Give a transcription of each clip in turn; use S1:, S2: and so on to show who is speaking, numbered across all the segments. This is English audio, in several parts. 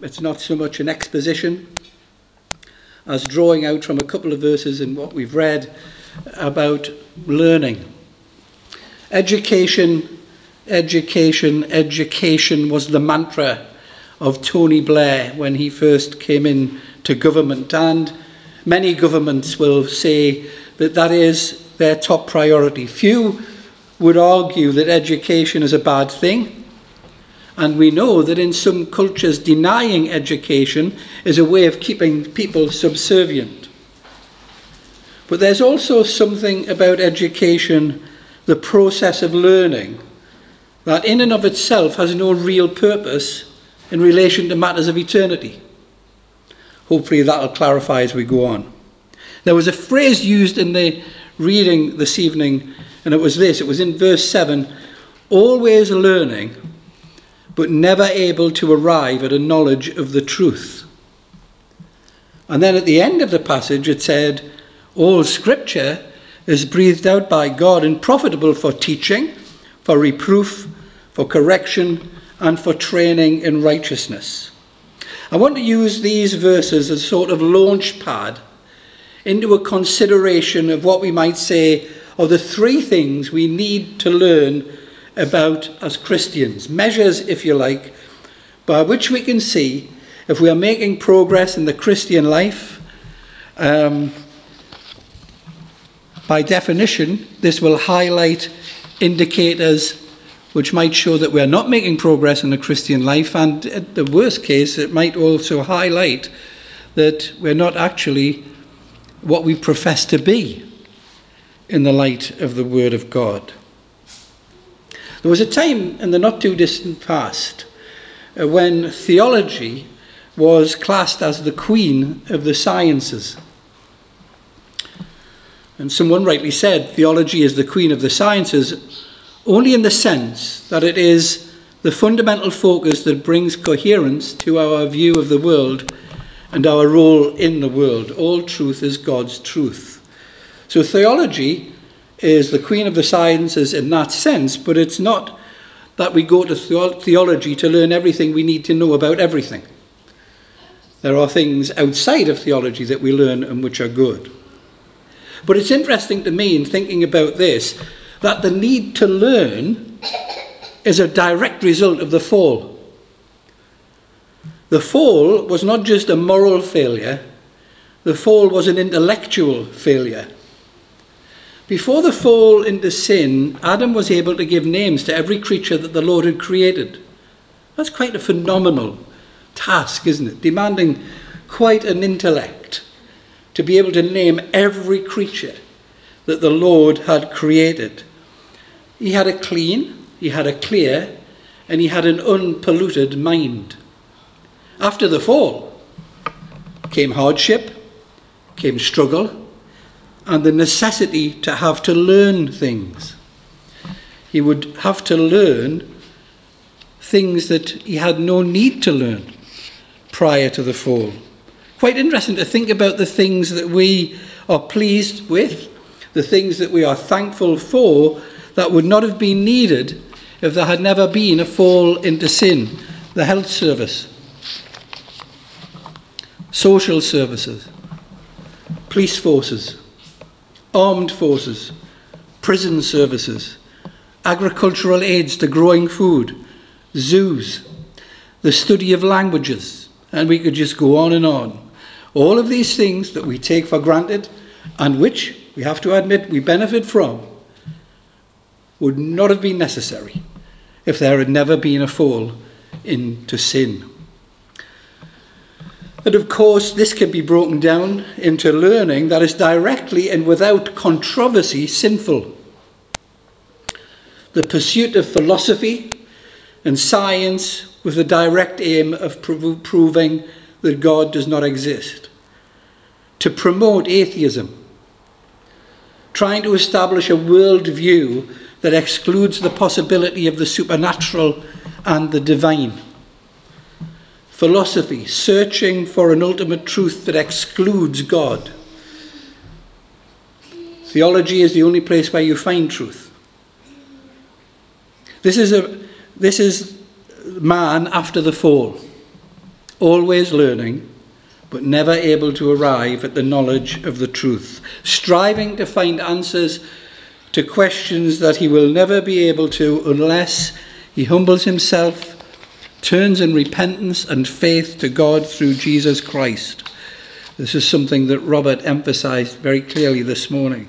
S1: It's not so much an exposition as drawing out from a couple of verses in what we've read about learning. Education, education, education was the mantra of Tony Blair when he first came in to government, and many governments will say that that is their top priority. Few would argue that education is a bad thing, and we know that in some cultures denying education is a way of keeping people subservient. But there's also something about education, the process of learning, that in and of itself has no real purpose in relation to matters of eternity. Hopefully that'll clarify as we go on. There was a phrase used in the reading this evening, and it was this. It was in verse 7, always learning, but never able to arrive at a knowledge of the truth. And then at the end of the passage it said, all scripture is breathed out by God and profitable for teaching, for reproof, for correction, and for training in righteousness. I want to use these verses as a sort of launch pad into a consideration of what we might say are the three things we need to learn about as Christians. Measures, if you like, by which we can see if we are making progress in the Christian life. By definition, this will highlight indicators which might show that we're not making progress in the Christian life, and at the worst case, it might also highlight that we're not actually what we profess to be in the light of the Word of God. There was a time in the not too distant past when theology was classed as the queen of the sciences. And someone rightly said theology is the queen of the sciences only in the sense that it is the fundamental focus that brings coherence to our view of the world and our role in the world. All truth is God's truth. So theology is the queen of the sciences in that sense, but it's not that we go to theology to learn everything we need to know about everything. There are things outside of theology that we learn and which are good. But it's interesting to me in thinking about this, that the need to learn is a direct result of the fall. The fall was not just a moral failure, the fall was an intellectual failure. Before the fall into sin, Adam was able to give names to every creature that the Lord had created. That's quite a phenomenal task, isn't it? Demanding quite an intellect to be able to name every creature that the Lord had created. He had a clean, he had a clear, and he had an unpolluted mind. After the fall came hardship, came struggle, and the necessity to have to learn things. He would have to learn things that he had no need to learn prior to the fall. Quite interesting to think about the things that we are pleased with, the things that we are thankful for, that would not have been needed if there had never been a fall into sin. The health service, social services, police forces, armed forces, prison services, agricultural aids to growing food, zoos, the study of languages, and we could just go on and on. All of these things that we take for granted and which, we have to admit, we benefit from, would not have been necessary if there had never been a fall into sin. And of course, this can be broken down into learning that is directly and without controversy sinful. The pursuit of philosophy and science with the direct aim of proving that God does not exist. To promote atheism. Trying to establish a worldview that excludes the possibility of the supernatural and the divine. Philosophy, searching for an ultimate truth that excludes God. Theology is the only place where you find truth. This is man after the fall. always learning, but never able to arrive at the knowledge of the truth, striving to find answers to questions that he will never be able to unless he humbles himself, turns in repentance and faith to God through Jesus Christ. This is something that Robert emphasized very clearly this morning.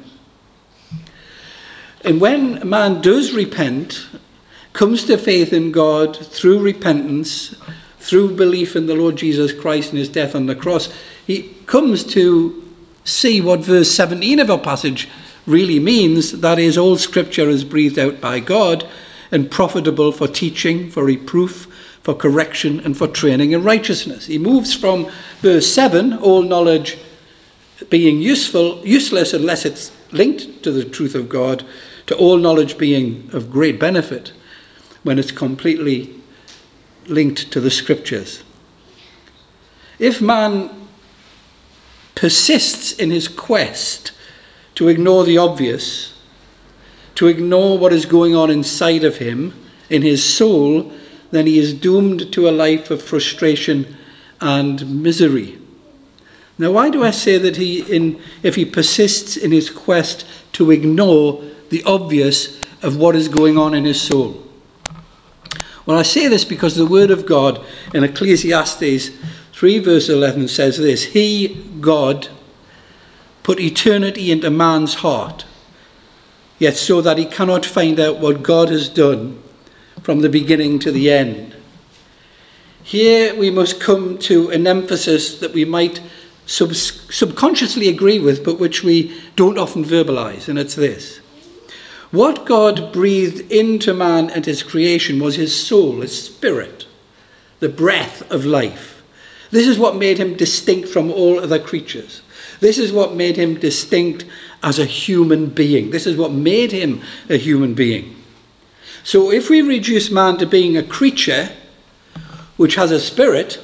S1: And when a man does repent, comes to faith in God through repentance, through belief in the Lord Jesus Christ and his death on the cross, he comes to see what verse 17 of our passage really means. That is, all scripture is breathed out by God and profitable for teaching, for reproof, for correction, and for training in righteousness. He moves from verse 7, all knowledge being useless unless it's linked to the truth of God, to all knowledge being of great benefit when it's completely linked to the scriptures. If man persists in his quest to ignore the obvious, to ignore what is going on inside of him, in his soul, then he is doomed to a life of frustration and misery. Now, why do I say that if he persists in his quest to ignore the obvious of what is going on in his soul? Well, I say this because the word of God in Ecclesiastes 3 verse 11 says this: He, God, put eternity into man's heart, yet so that he cannot find out what God has done from the beginning to the end. Here we must come to an emphasis that we might subconsciously agree with, but which we don't often verbalize, and it's this. What God breathed into man and his creation was his soul, his spirit, the breath of life. This is what made him distinct from all other creatures. This is what made him distinct as a human being. This is what made him a human being. So if we reduce man to being a creature which has a spirit,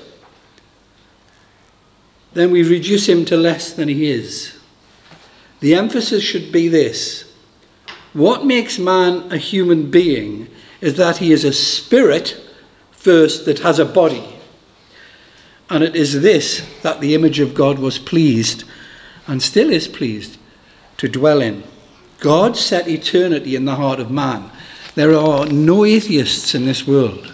S1: then we reduce him to less than he is. The emphasis should be this: what makes man a human being is that he is a spirit first that has a body. And it is this that the image of God was pleased, and still is pleased, to dwell in. God set eternity in the heart of man. There are no atheists in this world.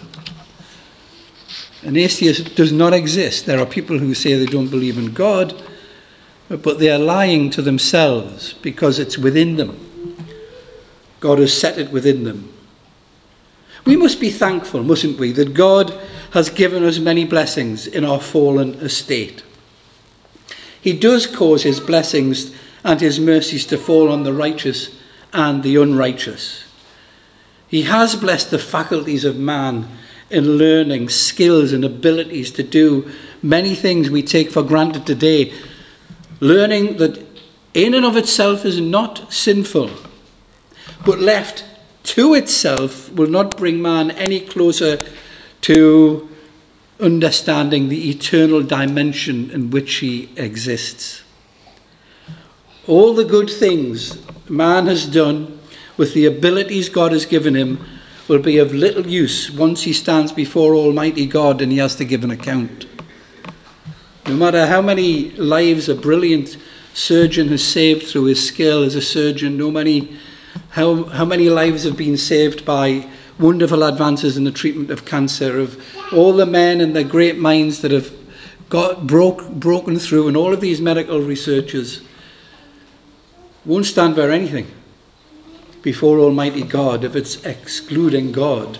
S1: An atheist does not exist. There are people who say they don't believe in God, but they are lying to themselves because it's within them. God has set it within them. We must be thankful, mustn't we, that God has given us many blessings in our fallen estate. He does cause his blessings and his mercies to fall on the righteous and the unrighteous. He has blessed the faculties of man in learning skills and abilities to do many things we take for granted today. Learning that in and of itself is not sinful, but left to itself will not bring man any closer to understanding the eternal dimension in which he exists. All the good things man has done with the abilities God has given him will be of little use once he stands before Almighty God and he has to give an account. No matter how many lives a brilliant surgeon has saved through his skill as a surgeon, how many lives have been saved by wonderful advances in the treatment of cancer, of all the men and the great minds that have broken through, and all of these medical researchers won't stand for anything before Almighty God if it's excluding God.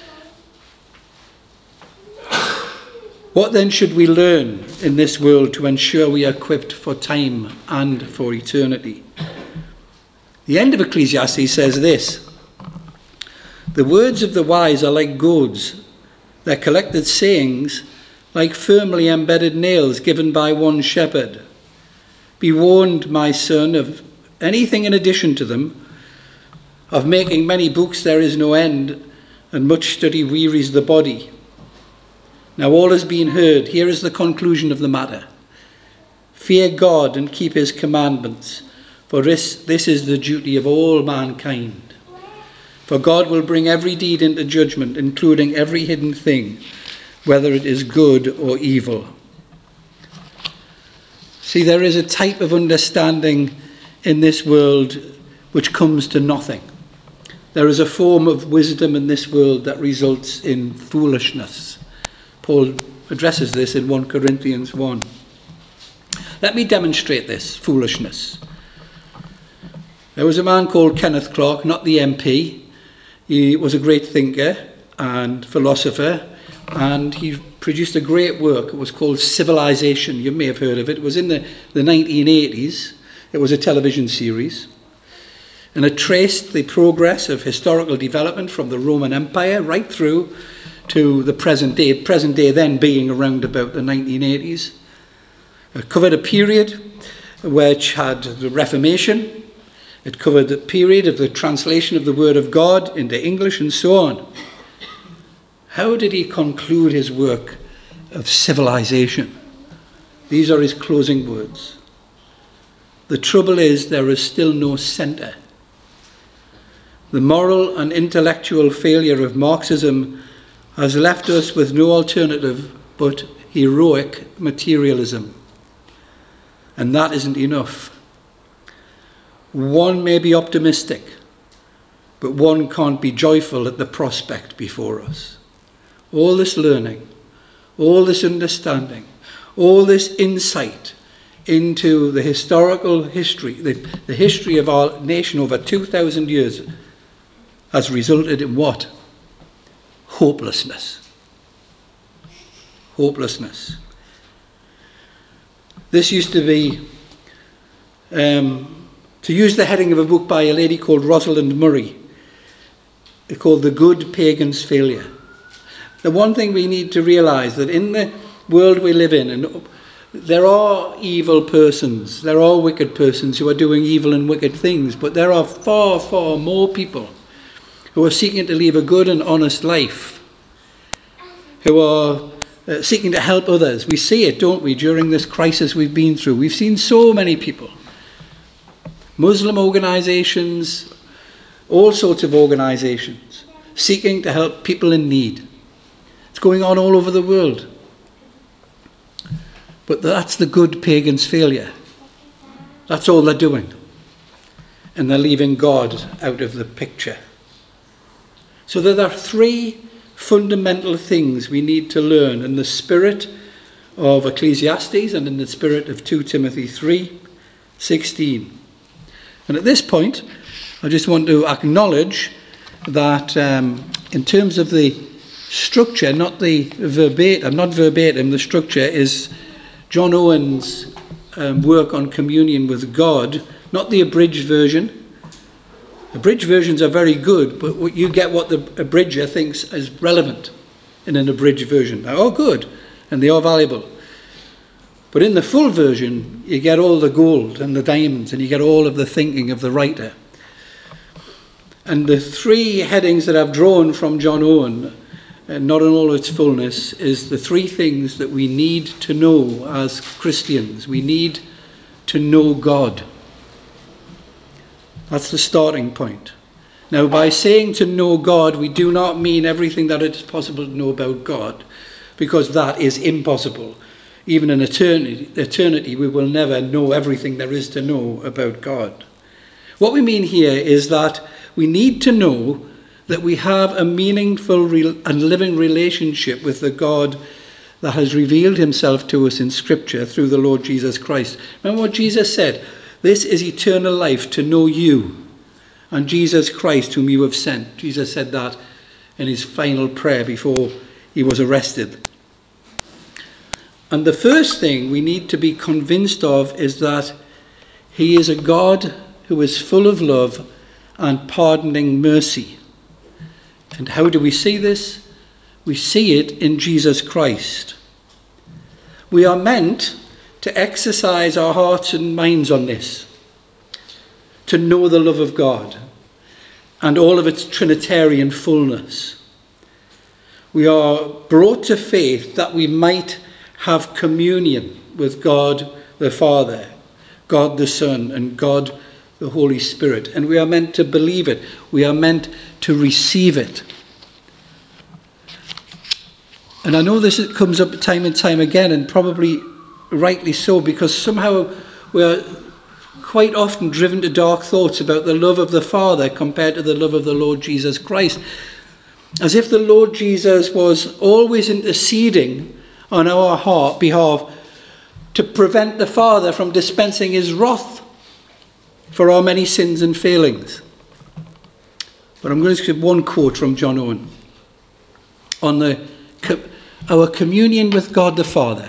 S1: What then should we learn in this world to ensure we are equipped for time and for eternity? The end of Ecclesiastes says this: the words of the wise are like goads, their collected sayings like firmly embedded nails given by one shepherd. Be warned, my son, of anything in addition to them. Of making many books there is no end, and much study wearies the body. Now all has been heard. Here is the conclusion of the matter. Fear God and keep his commandments, for this is the duty of all mankind. For God will bring every deed into judgment, including every hidden thing, whether it is good or evil. See, there is a type of understanding in this world which comes to nothing. There is a form of wisdom in this world that results in foolishness. Paul addresses this in 1 Corinthians 1. Let me demonstrate this foolishness. There was a man called Kenneth Clark, not the MP. He was a great thinker and philosopher, and he produced a great work. It was called Civilization. You may have heard of it. It was in the 1980s. It was a television series. And it traced the progress of historical development from the Roman Empire right through to the present day then being around about the 1980s. It covered a period which had the Reformation. It covered the period of the translation of the Word of God into English and so on. How did he conclude his work of civilization? These are his closing words. The trouble is there is still no centre. The moral and intellectual failure of Marxism has left us with no alternative but heroic materialism. And that isn't enough. One may be optimistic, but one can't be joyful at the prospect before us. All this learning, all this understanding, all this insight into the historical history, the history of our nation over 2,000 years has resulted in what? Hopelessness. Hopelessness. This used to be, to use the heading of a book by a lady called Rosalind Murray, called The Good Pagan's Failure. The one thing we need to realise that in the world we live in, and there are evil persons, there are wicked persons who are doing evil and wicked things, but there are far, far more people who are seeking to live a good and honest life, who are seeking to help others. We see it, don't we, during this crisis we've been through. We've seen so many people, Muslim organisations, all sorts of organisations, seeking to help people in need. It's going on all over the world. But that's the good pagan's failure. That's all they're doing. And they're leaving God out of the picture. So there are three fundamental things we need to learn in the spirit of Ecclesiastes and in the spirit of 2 Timothy 3:16. And at this point, I just want to acknowledge that in terms of the structure, not verbatim, the structure is John Owen's work on communion with God, not the abridged version. Abridged versions are very good, but you get what the abridger thinks is relevant in an abridged version. They're all good, and they are valuable. But in the full version, you get all the gold and the diamonds, and you get all of the thinking of the writer. And the three headings that I've drawn from John Owen, not in all its fullness, is the three things that we need to know as Christians. We need to know God. That's the starting point. Now, by saying to know God, we do not mean everything that it is possible to know about God, because that is impossible. Even in eternity, we will never know everything there is to know about God. What we mean here is that we need to know that we have a meaningful and living relationship with the God that has revealed himself to us in Scripture through the Lord Jesus Christ. Remember what Jesus said? This is eternal life, to know you and Jesus Christ whom you have sent. Jesus said that in his final prayer before he was arrested. And the first thing we need to be convinced of is that he is a God who is full of love and pardoning mercy. And how do we see this? We see it in Jesus Christ. We are meant to exercise our hearts and minds on this, to know the love of God and all of its Trinitarian fullness. We are brought to faith that we might have communion with God the Father, God the Son, and God the Holy Spirit. And we are meant to believe it. We are meant to receive it. And I know this comes up time and time again, and probably rightly so, because somehow we're quite often driven to dark thoughts about the love of the Father compared to the love of the Lord Jesus Christ. As if the Lord Jesus was always interceding on our behalf to prevent the Father from dispensing his wrath for our many sins and failings. But I'm going to give one quote from John Owen on our communion with God the Father.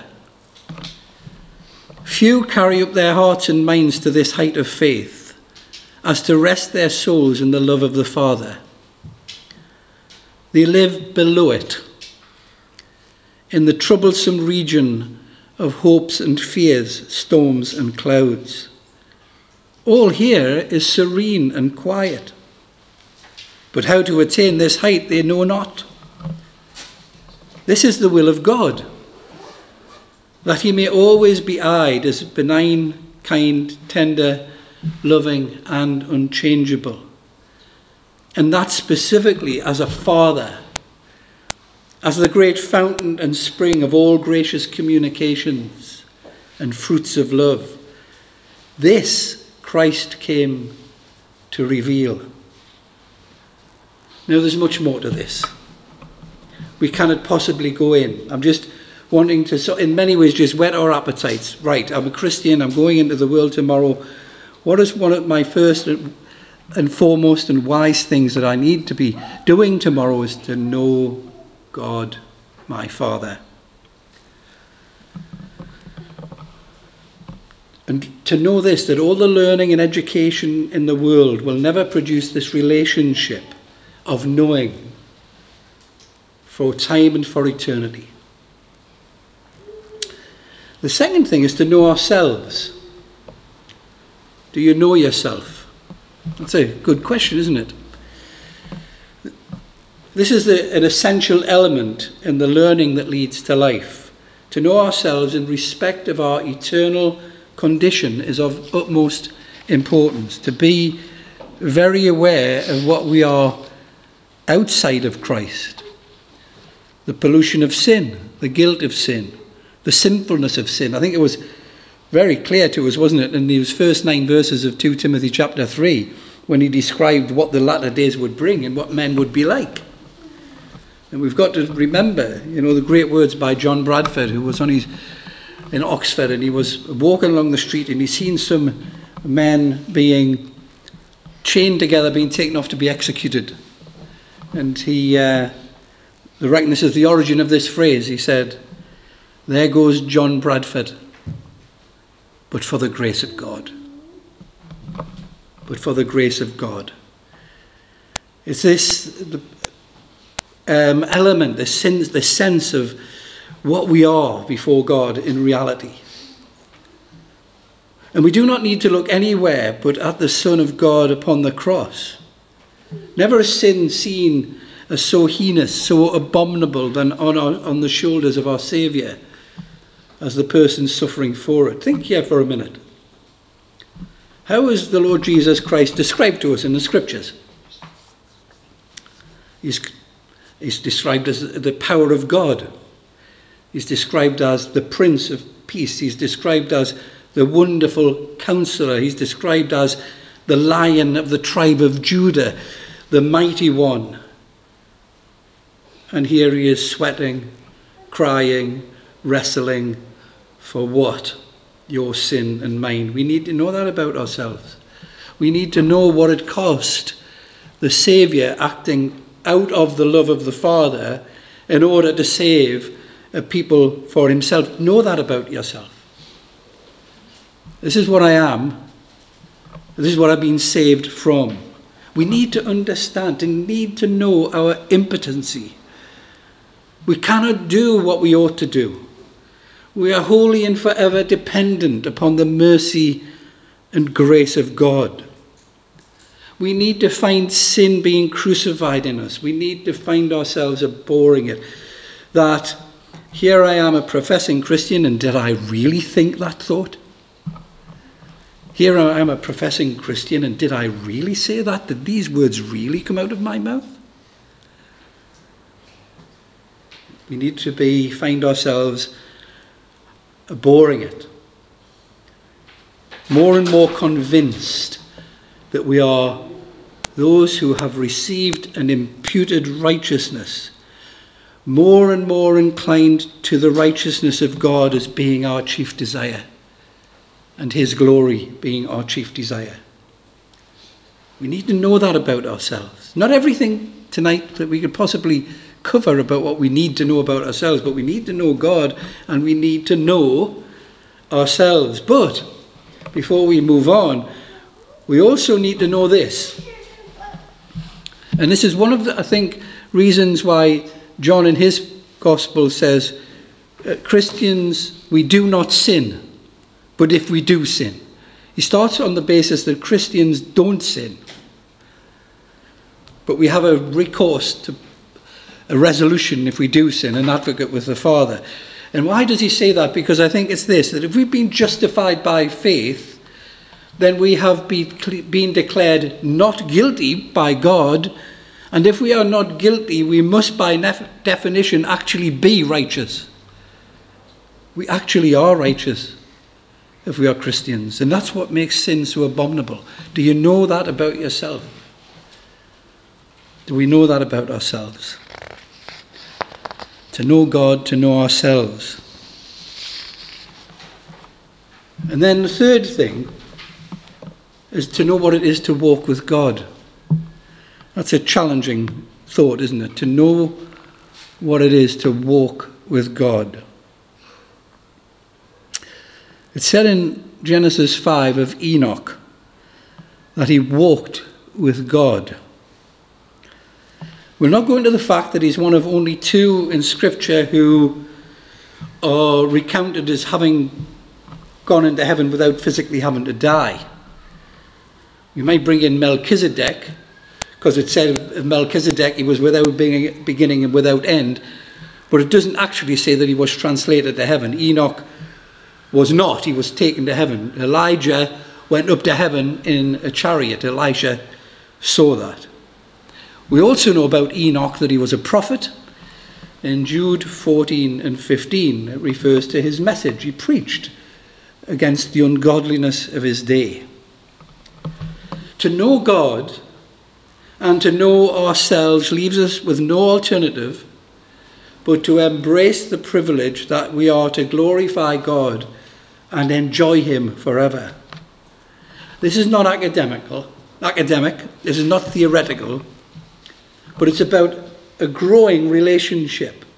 S1: Few carry up their hearts and minds to this height of faith, as to rest their souls in the love of the Father. They live below it, in the troublesome region of hopes and fears, storms and clouds. All here is serene and quiet, but how to attain this height they know not. This is the will of God, that he may always be eyed as benign, kind, tender, loving, and unchangeable. And that specifically as a Father, as the great fountain and spring of all gracious communications and fruits of love. This Christ came to reveal. Now there's much more to this. We cannot possibly go in. I'm just wanting to, so in many ways, just whet our appetites. Right, I'm a Christian, I'm going into the world tomorrow. What is one of my first and foremost and wise things that I need to be doing tomorrow is to know God, my Father. And to know this, that all the learning and education in the world will never produce this relationship of knowing for time and for eternity. The second thing is to know ourselves. Do you know yourself? That's a good question, isn't it? This is an essential element in the learning that leads to life. To know ourselves in respect of our eternal condition is of utmost importance. To be very aware of what we are outside of Christ. The pollution of sin, the guilt of sin, the sinfulness of sin. I think it was very clear to us, wasn't it, in these first 9 verses of 2 Timothy chapter 3, when he described what the latter days would bring and what men would be like. And we've got to remember, the great words by John Bradford, who was in Oxford, and he was walking along the street and he's seen some men being chained together, being taken off to be executed. And he reckon this is the origin of this phrase. He said, "There goes John Bradford, but for the grace of God." But for the grace of God. It's this element, the sense of what we are before God in reality. And we do not need to look anywhere but at the Son of God upon the cross. Never a sin seen as so heinous, so abominable than on the shoulders of our Saviour as the person suffering for it. Think here for a minute. How is the Lord Jesus Christ described to us in the Scriptures? He's described as the power of God. He's described as the Prince of Peace. He's described as the wonderful Counselor. He's described as the Lion of the tribe of Judah, the Mighty One. And here he is sweating, crying, wrestling for what? Your sin and mine. We need to know that about ourselves. We need to know what it cost the Saviour acting out of the love of the Father in order to save a people for himself. Know that about yourself. This is what I am. This is what I've been saved from. We need to understand and need to know our impotency. We cannot do what we ought to do. We are wholly and forever dependent upon the mercy and grace of God. We need to find sin being crucified in us. We need to find ourselves abhorring it. That here I am a professing Christian, and did I really think that thought? Here I am a professing Christian, and did I really say that? Did these words really come out of my mouth? We need to find ourselves abhorring it. More and more convinced that we are those who have received an imputed righteousness. More and more inclined to the righteousness of God as being our chief desire, and his glory being our chief desire. We need to know that about ourselves. Not everything tonight that we could possibly cover about what we need to know about ourselves, but we need to know God and we need to know ourselves. But before we move on, we also need to know this. And this is one of the, I think, reasons why John in his gospel says, Christians, we do not sin, but if we do sin. He starts on the basis that Christians don't sin, but we have a recourse to a resolution if we do sin, an advocate with the Father. And why does he say that? Because I think it's this, that if we've been justified by faith, then we have been declared not guilty by God. And if we are not guilty, we must by definition actually be righteous. We actually are righteous if we are Christians. And that's what makes sin so abominable. Do you know that about yourself? Do we know that about ourselves? To know God, to know ourselves. And then the third thing is to know what it is to walk with God. That's a challenging thought, isn't it? To know what it is to walk with God. It's said in Genesis 5 of Enoch that he walked with God. We'll not go into the fact that he's one of only two in Scripture who are recounted as having gone into heaven without physically having to die. We might bring in Melchizedek, because it said of Melchizedek he was without beginning and without end, but it doesn't actually say that he was translated to heaven. Enoch was not, he was taken to heaven. Elijah went up to heaven in a chariot. Elisha saw that. We also know about Enoch that he was a prophet. In Jude 14 and 15, it refers to his message. He preached against the ungodliness of his day. To know God and to know ourselves leaves us with no alternative but to embrace the privilege that we are to glorify God and enjoy him forever. This is not academic, this is not theoretical, but it's about a growing relationship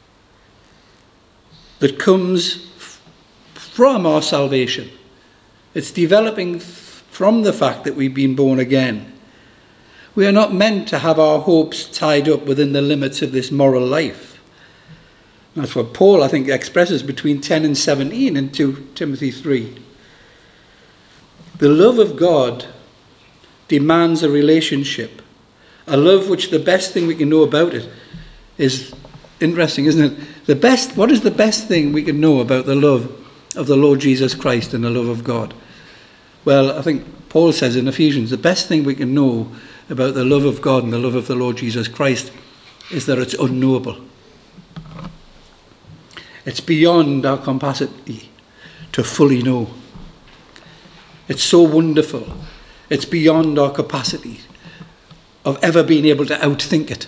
S1: that comes from our salvation. It's developing from the fact that we've been born again. We are not meant to have our hopes tied up within the limits of this moral life. That's what Paul, I think, expresses between 10 and 17 in 2 Timothy 3. The love of God demands a relationship. A love which the best thing we can know about it is interesting, isn't it? What is the best thing we can know about the love of the Lord Jesus Christ and the love of God? Well, I think Paul says in Ephesians, the best thing we can know about the love of God and the love of the Lord Jesus Christ is that it's unknowable. It's beyond our capacity to fully know. It's so wonderful. It's beyond our capacity of ever being able to outthink it.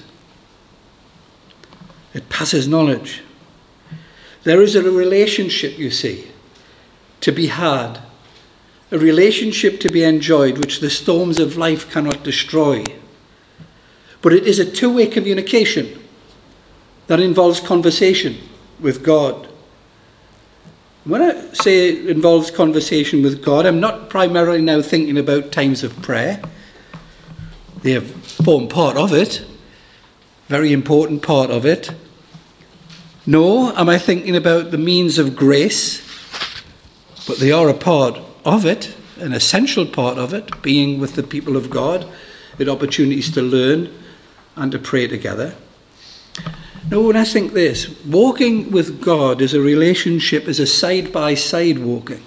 S1: It passes knowledge. There is a relationship, you see, to be had, a relationship to be enjoyed which the storms of life cannot destroy. But it is a two-way communication that involves conversation with God. When I say it involves conversation with God, I'm not primarily now thinking about times of prayer. They have formed part of it, very important part of it. No, am I thinking about the means of grace? But they are a part of it, an essential part of it, being with the people of God, with opportunities to learn and to pray together. No, when I think this, walking with God is a relationship, is a side-by-side walking.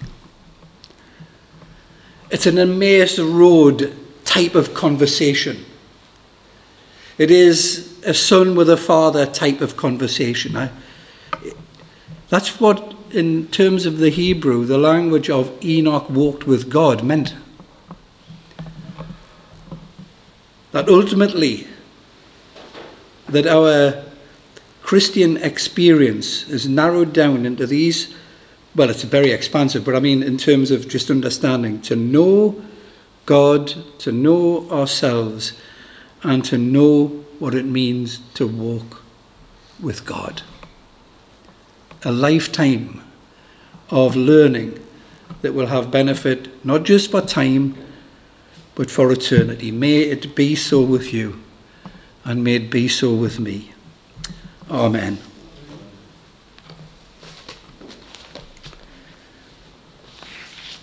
S1: It's an Emmaus Road type of conversation. It is a son with a father type of conversation. That's what, in terms of the Hebrew, the language of Enoch walked with God meant. That ultimately, that our Christian experience is narrowed down into these, well, it's very expansive, but I mean in terms of just understanding, to know God, to know ourselves, and to know what it means to walk with God. A lifetime of learning that will have benefit not just for time, but for eternity. May it be so with you, and may it be so with me. Amen.